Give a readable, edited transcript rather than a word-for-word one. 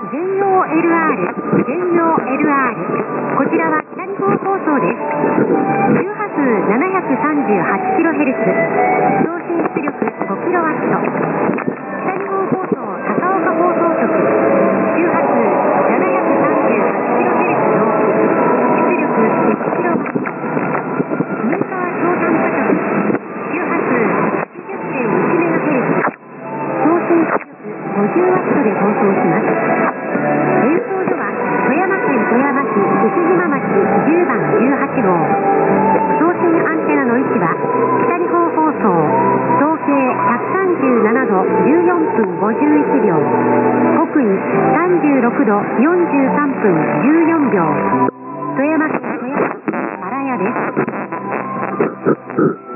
全陽 LR 全陽 LR こちらは北日本放送です。周波数 738kHz 送信出力 5kW 北日本放送高岡放送局周波数 738kHz の出力 1kW 新川長短波局周波数 80.1MHz 送信出力 50W で放送します。演奏所は富山県富山市牛島町10番18号。送信アンテナの位置は北日本放送東経137度14分51秒北緯36度43分14秒富山県富山市荒谷です。